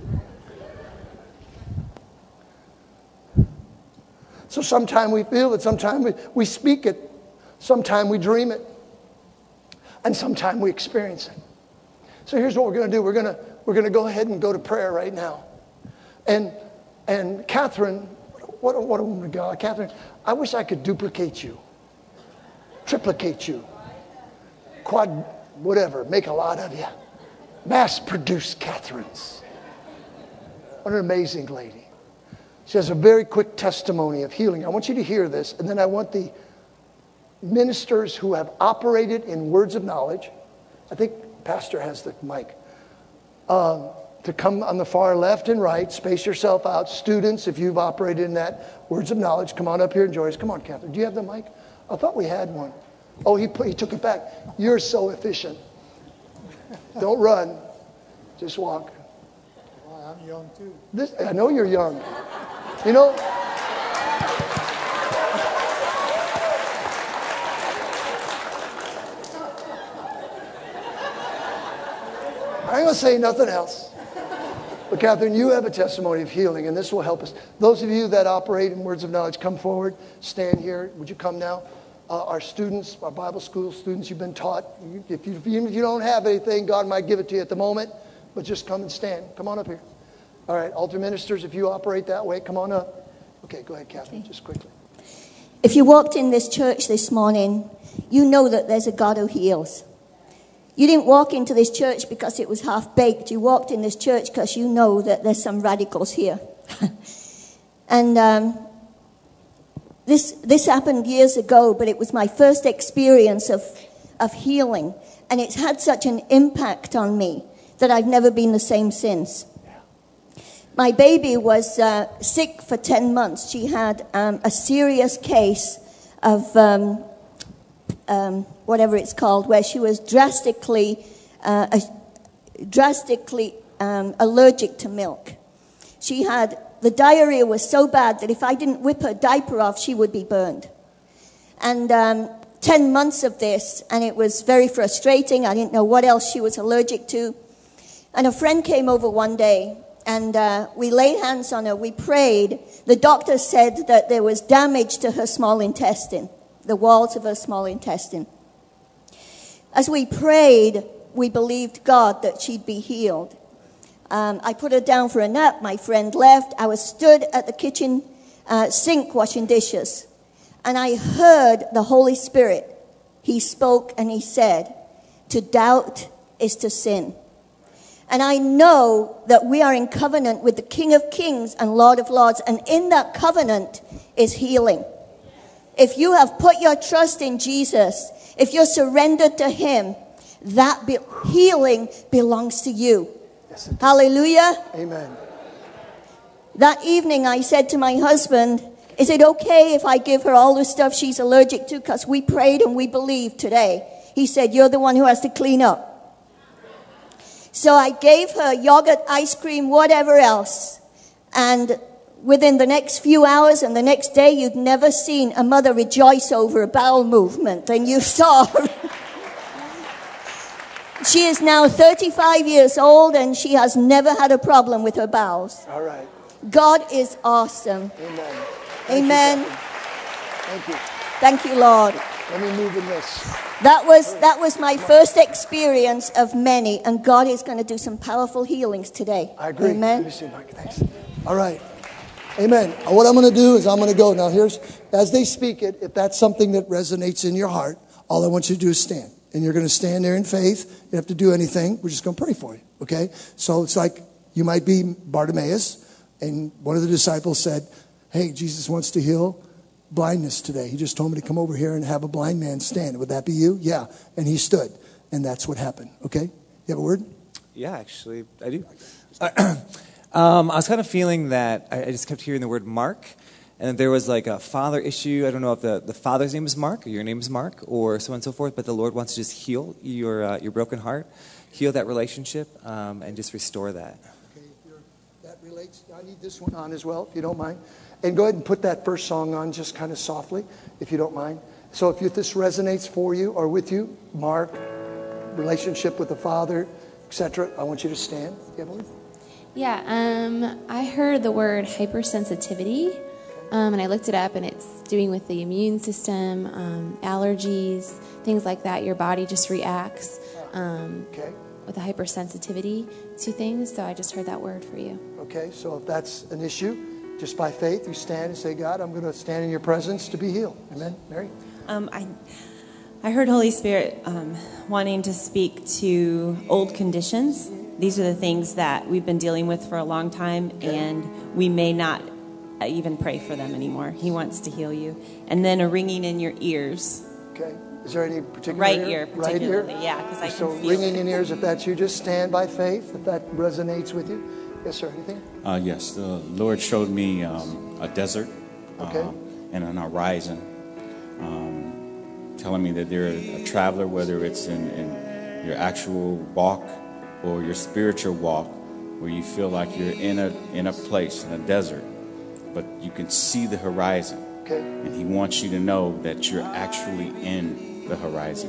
Speaker 1: So sometimes we feel it, sometimes we speak it, sometimes we dream it, and sometimes we experience it. So here's what we're going to do. We're going to go ahead and go to prayer right now. And Catherine, what a woman of God. Catherine, I wish I could duplicate you, triplicate you. Whatever, make a lot of you. Mass-produce Catherines. What an amazing lady. She has a very quick testimony of healing. I want you to hear this, and then I want the ministers who have operated in words of knowledge, I think Pastor has the mic, to come on the far left and right, space yourself out. Students, if you've operated in that words of knowledge, come on up here and join us. Come on, Catherine. Do you have the mic? I thought we had one. Oh, he took it back. You're so efficient. Don't run. Just walk.
Speaker 2: Well, I'm young too.
Speaker 1: I know you're young. You know, I ain't going to say nothing else. But Catherine, you have a testimony of healing, and this will help us. Those of you that operate in words of knowledge, come forward. Stand here. Would you come now? Our students, our Bible school students, you've been taught. Even if you don't have anything, God might give it to you at the moment. But just come and stand. Come on up here. All right, altar ministers, if you operate that way, come on up. Okay, go ahead, Catherine, just quickly.
Speaker 3: If you walked in this church this morning, you know that there's a God who heals. You didn't walk into this church because it was half-baked. You walked in this church because you know that there's some radicals here. And this happened years ago, but it was my first experience of healing. And it's had such an impact on me that I've never been the same since. My baby was sick for 10 months. She had a serious case of whatever it's called, where she was drastically allergic to milk. The diarrhea was so bad that if I didn't whip her diaper off, she would be burned. And 10 months of this, and it was very frustrating. I didn't know what else she was allergic to. And a friend came over one day, and we laid hands on her. We prayed. The doctor said that there was damage to her small intestine, the walls of her small intestine. As we prayed, we believed God that she'd be healed. I put her down for a nap. My friend left. I was stood at the kitchen sink washing dishes. And I heard the Holy Spirit he spoke and he said, to doubt is to sin. And I know that we are in covenant with the King of Kings and Lord of Lords, and in that covenant is healing. If you have put your trust in Jesus, if you're surrendered to him, that healing belongs to you.
Speaker 1: Yes, it does.
Speaker 3: Hallelujah.
Speaker 1: Amen.
Speaker 3: That evening I said to my husband, is it okay if I give her all the stuff she's allergic to? Because we prayed and we believed today. He said, you're the one who has to clean up. So I gave her yogurt, ice cream, whatever else. And within the next few hours and the next day, you'd never seen a mother rejoice over a bowel movement. And you saw her. She is now 35 years old and she has never had a problem with her bowels.
Speaker 1: All right.
Speaker 3: God is awesome.
Speaker 1: Amen.
Speaker 3: Amen.
Speaker 1: Thank you.
Speaker 3: Thank you, Lord.
Speaker 1: Let me move in this.
Speaker 3: That was my first experience of many, and God is going to do some powerful healings today.
Speaker 1: I agree.
Speaker 3: Amen.
Speaker 1: Good to see you, Mike. Thanks. All right. Amen. What I'm going to do is I'm going to go. Now, here's, as they speak it, if that's something that resonates in your heart, all I want you to do is stand. And you're going to stand there in faith. You don't have to do anything. We're just going to pray for you. Okay? So it's like you might be Bartimaeus, and one of the disciples said, hey, Jesus wants to heal blindness today. He just told me to come over here and have a blind man stand. Would that be you? Yeah. And he stood. And that's what happened. Okay? You have a word?
Speaker 4: Yeah, actually, I do. I was kind of feeling that I just kept hearing the word Mark, and there was like a father issue. I don't know if the father's name is Mark, or your name is Mark, or so on and so forth, but the Lord wants to just heal your broken heart, heal that relationship, and just restore that.
Speaker 1: Okay, that relates. I need this one on as well, if you don't mind. And go ahead and put that first song on just kind of softly, if you don't mind. So if this resonates for you or with you, Mark, relationship with the Father, etc., I want you to stand. You have one?
Speaker 5: Yeah, I heard the word hypersensitivity, and I looked it up, and it's doing with the immune system, allergies, things like that. Your body just reacts with a hypersensitivity to things, so I just heard that word for you.
Speaker 1: Okay, so if that's an issue, just by faith, you stand and say, God, I'm going to stand in your presence to be healed. Amen. Mary?
Speaker 6: I heard Holy Spirit wanting to speak to old conditions. These are the things that we've been dealing with for a long time, and we may not even pray for them anymore. He wants to heal you. And then a ringing in your ears.
Speaker 1: Okay. Is there any particular
Speaker 6: right ear? Particularly, right ear? Yeah, because I can
Speaker 1: so
Speaker 6: feel
Speaker 1: ringing
Speaker 6: it.
Speaker 1: in ears, if that's you, just stand by faith, if that resonates with you. Yes, sir. Anything?
Speaker 7: Yes, the Lord showed me a desert and an horizon, telling me that you're a traveler, whether it's in your actual walk or your spiritual walk, where you feel like you're in a place, in a desert, but you can see the horizon.
Speaker 1: Okay.
Speaker 7: And He wants you to know that you're actually in the horizon,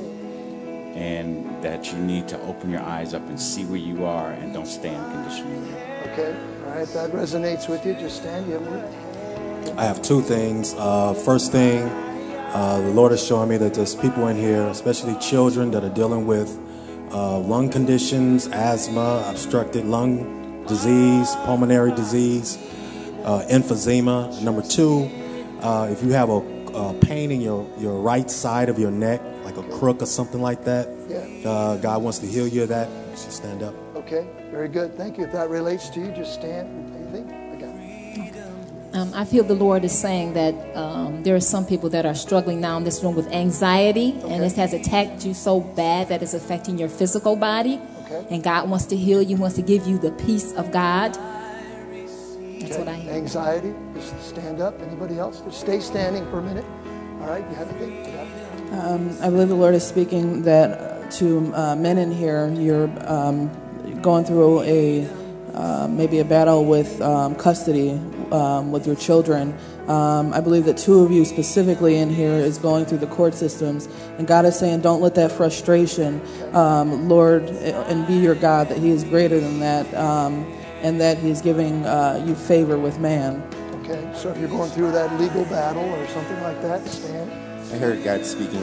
Speaker 7: and that you need to open your eyes up and see where you are and don't stay in the condition you're in.
Speaker 1: Okay. All right. If that resonates with you, just stand. You have one?
Speaker 8: I have two things. First thing, the Lord is showing me that there's people in here, especially children, that are dealing with lung conditions, asthma, obstructed lung disease, pulmonary disease, emphysema. Number two, if you have a pain in your right side of your neck, like a crook or something like that, God wants to heal you of that. You should stand up.
Speaker 1: Okay. Very good. Thank you. If that relates to you, just stand. Anything? I got it.
Speaker 9: I feel the Lord is saying that there are some people that are struggling now in this room with anxiety, and it has attacked you so bad that it's affecting your physical body.
Speaker 1: Okay.
Speaker 9: And God wants to heal you, wants to give you the peace of God. That's what I hear.
Speaker 1: Anxiety, just stand up. Anybody else? Just stay standing for a minute. All right. You have anything?
Speaker 10: I believe the Lord is speaking that to men in here, you're going through maybe a battle with custody with your children. I believe that two of you specifically in here is going through the court systems, and God is saying, don't let that frustration, Lord, and be your God, that He is greater than that, and that He's giving you favor with man.
Speaker 1: Okay, so if you're going through that legal battle or something like that, stand.
Speaker 11: I heard God speaking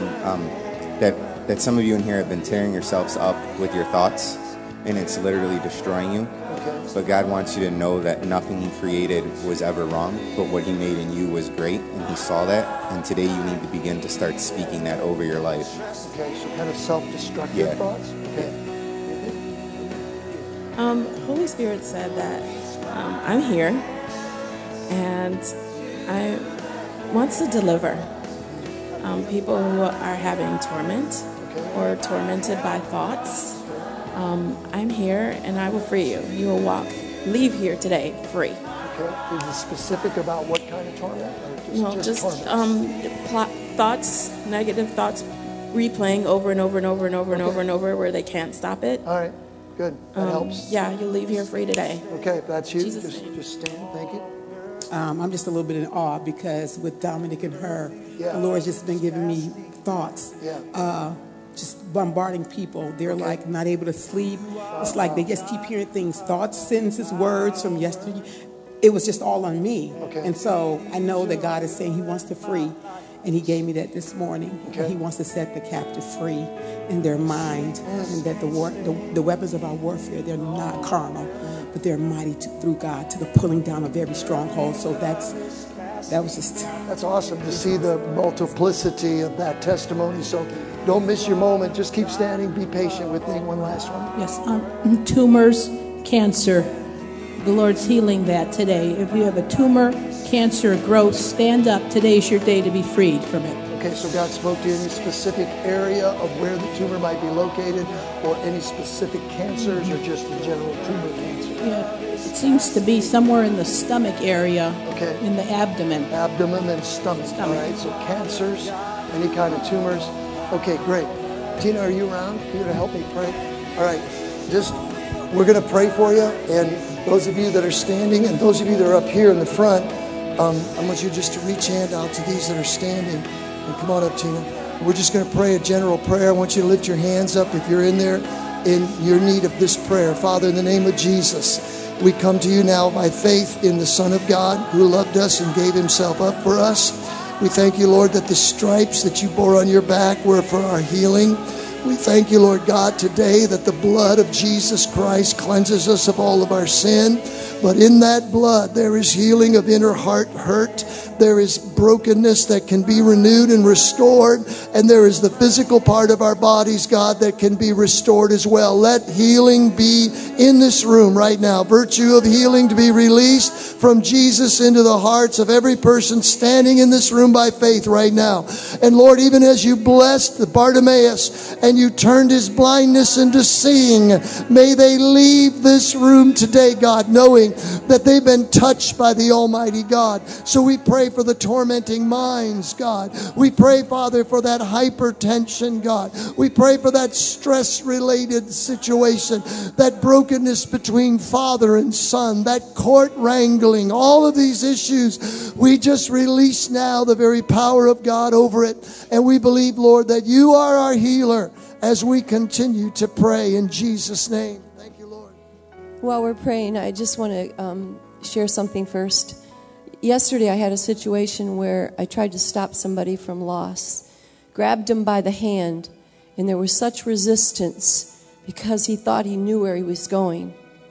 Speaker 11: that some of you in here have been tearing yourselves up with your thoughts, and it's literally destroying you. But God wants you to know that nothing He created was ever wrong, but what He made in you was great, and He saw that. And today you need to begin to start speaking that over your life.
Speaker 1: Okay, so kind of self-destructive thoughts? Okay.
Speaker 12: Holy Spirit said that I'm here, and I wants to deliver people who are having torment or tormented by thoughts. I'm here, and I will free you. You will leave here today free.
Speaker 1: Okay. Is it specific about what kind of torment? Or
Speaker 12: Just
Speaker 1: torment?
Speaker 12: thoughts, negative thoughts, replaying over and over and over and over and over and over, where they can't stop it.
Speaker 1: All right. Good. That helps.
Speaker 12: Yeah, you'll leave here free today.
Speaker 1: Okay, if that's you,
Speaker 12: Jesus' name.
Speaker 1: just stand. Thank you.
Speaker 13: I'm just a little bit in awe because with Dominic and her, the Lord's just been giving me thoughts. Just bombarding people. They're like not able to sleep. It's like they just keep hearing things, thoughts, sentences, words from yesterday. It was just all on me. And so I know that God is saying He wants to free. And He gave me that this morning. He wants to set the captive free in their mind. And that the weapons of our warfare, they're not carnal, but they're mighty through God to the pulling down of every stronghold. So that was just...
Speaker 1: That's awesome to see the multiplicity of that testimony. So don't miss your moment. Just keep standing. Be patient with me. One last one.
Speaker 14: Yes. Tumors, cancer. The Lord's healing that today. If you have a tumor, cancer, growth, stand up. Today's your day to be freed from it.
Speaker 1: Okay, so God spoke to you in any specific area of where the tumor might be located, or any specific cancers, or just the general tumor cancer?
Speaker 14: Yeah, it seems to be somewhere in the stomach area, in the abdomen.
Speaker 1: Abdomen and stomach. All right, so cancers, any kind of tumors. Okay, great. Tina, are you around? Are you going to help me pray? All right, we're going to pray for you, and those of you that are standing and those of you that are up here in the front, I want you just to reach hand out to these that are standing. And come on up, Tina. We're just going to pray a general prayer. I want you to lift your hands up if you're in there in your need of this prayer. Father, in the name of Jesus, we come to you now by faith in the Son of God who loved us and gave Himself up for us. We thank you, Lord, that the stripes that you bore on your back were for our healing. We thank you, Lord God, today that the blood of Jesus Christ cleanses us of all of our sin. But in that blood, there is healing of inner heart hurt. There is brokenness that can be renewed and restored. And there is the physical part of our bodies, God, that can be restored as well. Let healing be in this room right now. Virtue of healing to be released from Jesus into the hearts of every person standing in this room by faith right now. And Lord, even as you blessed the Bartimaeus and you turned his blindness into seeing, may they leave this room today, God, knowing that they've been touched by the Almighty God. So we pray for the tormenting minds, God. We pray, Father, for that hypertension, God. We pray for that stress-related situation, that brokenness between father and son, that court wrangling, all of these issues. We just release now the very power of God over it. And we believe, Lord, that you are our healer as we continue to pray in Jesus' name. Thank you, Lord.
Speaker 15: While we're praying, I just want to share something first. Yesterday, I had a situation where I tried to stop somebody from loss, grabbed him by the hand, and there was such resistance because he thought he knew where he was going.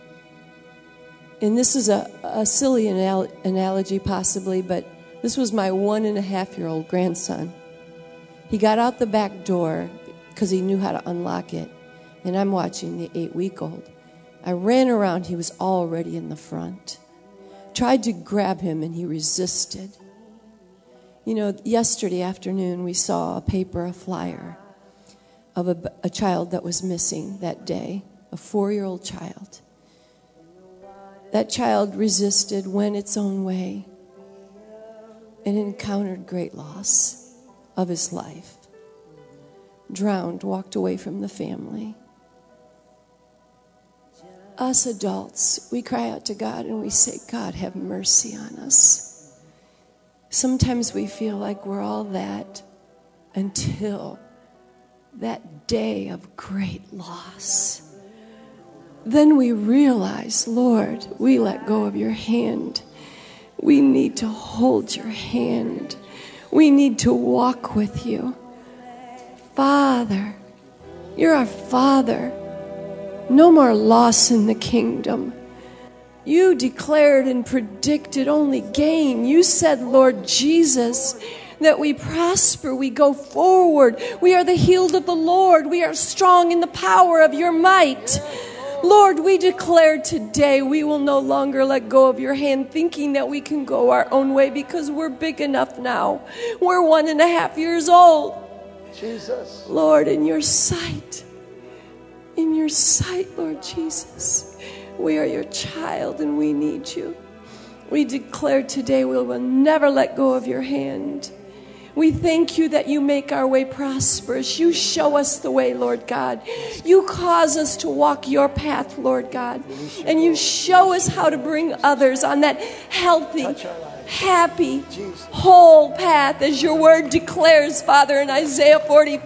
Speaker 15: And this is a silly analogy possibly, but this was my 1.5-year-old grandson. He got out the back door because he knew how to unlock it, and I'm watching the 8-week-old. I ran around, he was already in the front. Tried to grab him and he resisted. You know, yesterday afternoon we saw a flyer of a child that was missing that day, a 4-year-old child. That child resisted, went its own way, and encountered great loss of his life. Drowned, walked away from the family. Us adults, we cry out to God and we say, God, have mercy on us. Sometimes we feel like we're all that until that day of great loss. Then we realize, Lord, we let go of your hand. We need to hold your hand. We need to walk with you. Father, you're our Father. No more loss in the kingdom. You declared and predicted only gain. You said, Lord Jesus, that we prosper, we go forward. We are the healed of the Lord. We are strong in the power of your might. Lord, we declare today we will no longer let go of your hand thinking that we can go our own way because we're big enough now. We're 1.5 years old.
Speaker 1: Jesus.
Speaker 15: Lord, in your sight, Lord Jesus, we are your child and we need you. We declare today we will never let go of your hand. We thank you that you make our way prosperous. You show us the way, Lord God. You cause us to walk your path, Lord God. And you show us how to bring others on that healthy, happy, whole path, as your word declares, Father, in Isaiah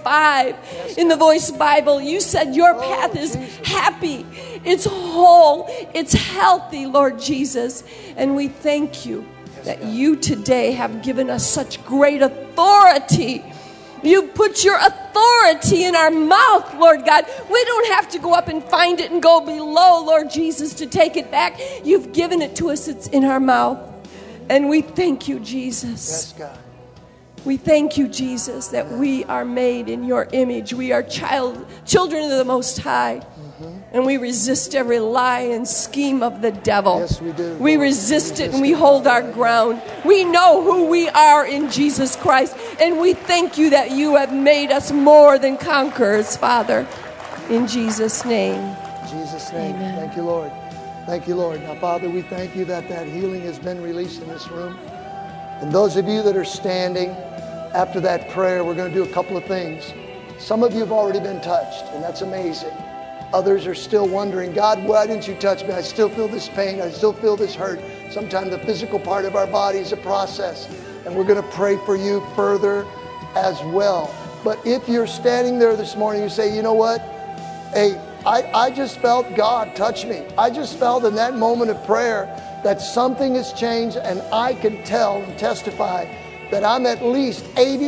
Speaker 15: 45. In the Voice Bible, you said your path is happy, it's whole, it's healthy, Lord Jesus. And we thank you that you today have given us such great authority. You've put your authority in our mouth, Lord God. We don't have to go up and find it and go below, Lord Jesus, to take it back. You've given it to us. It's in our mouth. And we thank you, Jesus.
Speaker 1: Yes, God.
Speaker 15: We thank you, Jesus, that we are made in your image. We are children of the Most High. And we resist every lie and scheme of the devil.
Speaker 1: Yes, we do.
Speaker 15: We resist it and we hold our ground. We know who we are in Jesus Christ. And we thank you that you have made us more than conquerors, Father. In Jesus' name.
Speaker 1: In Jesus' name.
Speaker 15: Amen.
Speaker 1: Thank you, Lord. Thank you, Lord. Now, Father, we thank you that that healing has been released in this room. And those of you that are standing after that prayer, we're going to do a couple of things. Some of you have already been touched, and that's amazing. Others are still wondering, God, why didn't you touch me? I still feel this pain. I still feel this hurt. Sometimes the physical part of our body is a process. And we're going to pray for you further as well. But if you're standing there this morning, you say, you know what? Hey, I just felt God touch me. I just felt in that moment of prayer that something has changed, and I can tell and testify that I'm at least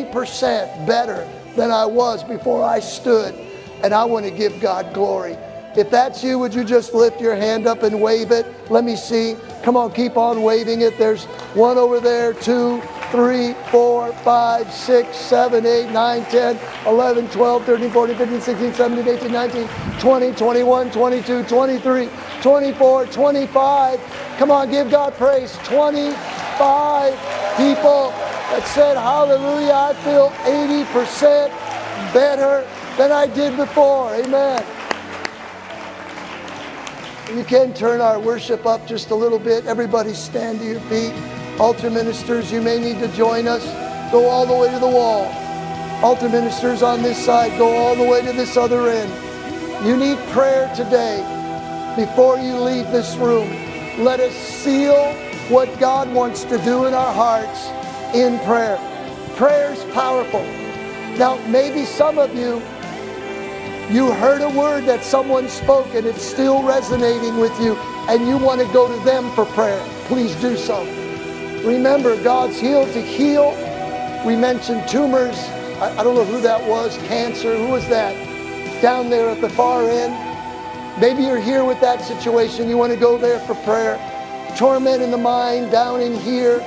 Speaker 1: 80% better than I was before I stood. And I want to give God glory. If that's you, would you just lift your hand up and wave it? Let me see. Come on, keep on waving it. There's one over there, 2, 3, 4, 5, 6, 7, 8, 9, 10, 11, 12, 13, 14, 15, 16, 17, 18, 19, 20, 21, 22, 23, 24, 25. Come on, give God praise. 25 people that said, hallelujah, I feel 80% better than I did before. Amen. You can turn our worship up just a little bit. Everybody stand to your feet. Altar ministers, you may need to join us. Go all the way to the wall. Altar ministers on this side, go all the way to this other end. You need prayer today. Before you leave this room, let us seal what God wants to do in our hearts in prayer. Prayer is powerful. Now, maybe some of you heard a word that someone spoke and it's still resonating with you and you want to go to them for prayer. Please do so. Remember, God's healed to heal. We mentioned tumors. I don't know who that was. Cancer. Who was that? Down there at the far end. Maybe you're here with that situation. You want to go there for prayer. Torment in the mind down in here.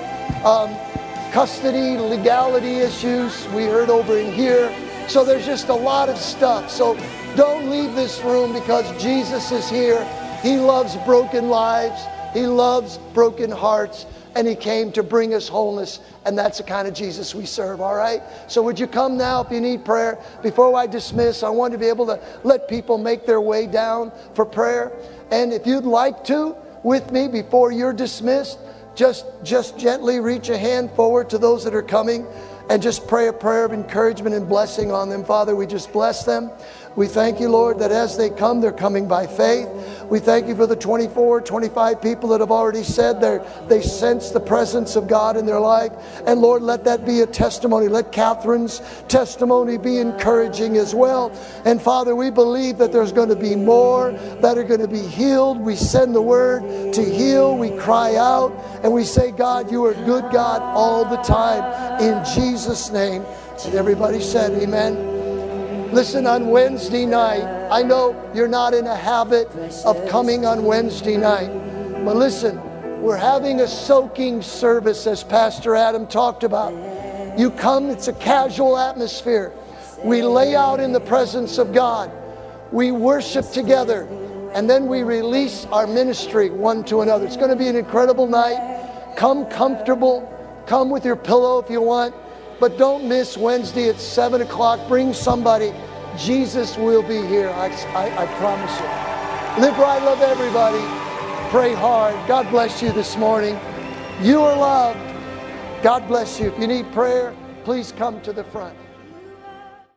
Speaker 1: Custody, legality issues. We heard over in here. So there's just a lot of stuff. So don't leave this room because Jesus is here. He loves broken lives. He loves broken hearts. And He came to bring us wholeness. And that's the kind of Jesus we serve, all right? So would you come now if you need prayer? Before I dismiss, I want to be able to let people make their way down for prayer. And if you'd like to, with me, before you're dismissed, just gently reach a hand forward to those that are coming and just pray a prayer of encouragement and blessing on them. Father, we just bless them. We thank you, Lord, that as they come, they're coming by faith. We thank you for the 24, 25 people that have already said they sense the presence of God in their life. And Lord, let that be a testimony. Let Catherine's testimony be encouraging as well. And Father, we believe that there's going to be more that are going to be healed. We send the word to heal. We cry out and we say, God, you are good God all the time. In Jesus' name. And everybody said, amen. Listen, on Wednesday night, I know you're not in a habit of coming on Wednesday night, But listen, we're having a soaking service, as Pastor Adam talked about. You come, it's a casual atmosphere. We lay out in the presence of God. We worship together. And then we release our ministry one to another. It's going to be an incredible night. Come comfortable. Come with your pillow if you want. But don't miss Wednesday at 7 o'clock. Bring somebody. Jesus will be here. I promise you. Live right, love everybody. Pray hard. God bless you this morning. You are loved. God bless you. If you need prayer, please come to the front.